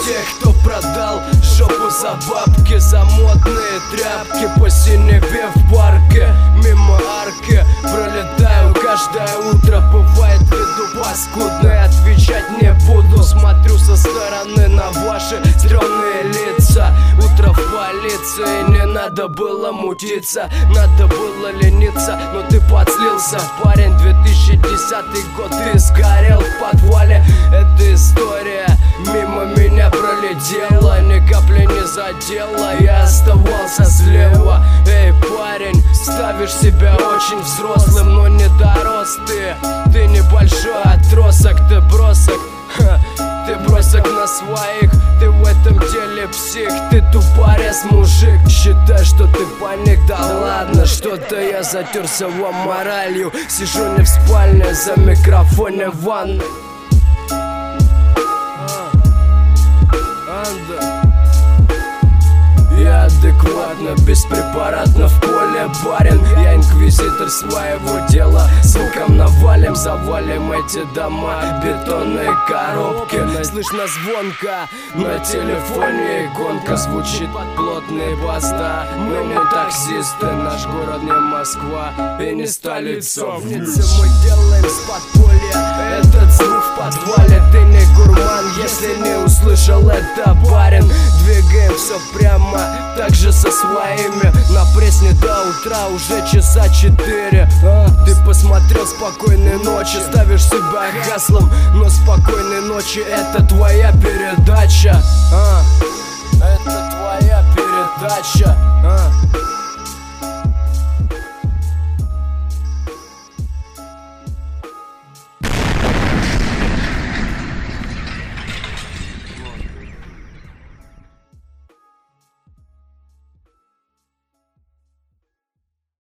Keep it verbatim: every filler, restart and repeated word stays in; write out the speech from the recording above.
тех, кто продал жопу за бабки, за модные тряпки. По синеве в парке, мимо арки пролетаю каждое утро. Бывает виду паскудное, отвечать не буду. Смотрю со стороны на ваши стрёмные лица. Утро в полиции, не надо было мутиться, надо было лениться, но ты подслился. Парень, две тысячи десятый год, ты сгорел в подвале. Эта история мимо меня пролетела, ни капли не задела, я оставался слева. Эй, парень, ставишь себя очень взрослым, но не дорос ты. Ты небольшой отросок, ты бросок, ха, ты бросок на своих. Ты в этом деле псих, ты тупорез, мужик. Считай, что ты паник, да ладно, что-то я затерся вам моралью. Сижу не в спальне, за микрофоне в ванной. Я адекватно, беспрепаратно в поле барин. Я инквизитор своего дела. Звуком навалим, завалим эти дома, бетонные коробки. Слышно звонко, на телефоне иконка звучит под плотные баста. Мы не таксисты, наш город не Москва и не столица. Мы делаем с подполья этот звук в подвале. Ты не гурман, если не услышал это, барин. Двигаем все прямо, так же со своими. На пресне до утра уже часа четыре. Ты посмотрел «Спокойной ночи», ставишь себя гаслом, но «Спокойной ночи» — это твоя передача. а, Это твоя передача. а.